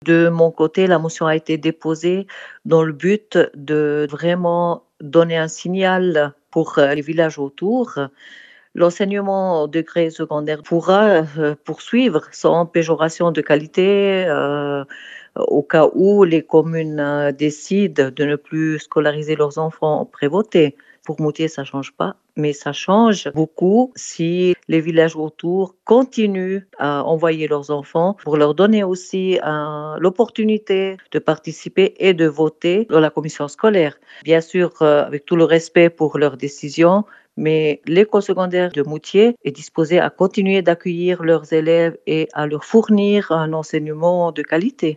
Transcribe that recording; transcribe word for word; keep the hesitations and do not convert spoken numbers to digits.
De mon côté, la motion a été déposée dans le but de vraiment donner un signal pour, heu, les villages autour. L'enseignement au degré secondaire pourra, heu, poursuivre sans péjoration de qualité, heu, au cas où les communes, heu, décident de ne plus scolariser leurs enfants en prévôté. Pour Moutier, ça change pas, mais ça change beaucoup si les villages autour continuent à envoyer leurs enfants pour leur donner aussi un l'opportunité de participer et de voter dans la commission scolaire. Bien sûr, heu, avec tout le respect pour leurs décisions, mais l'école secondaire de Moutier est disposée à continuer d'accueillir leurs élèves et à leur fournir un enseignement de qualité.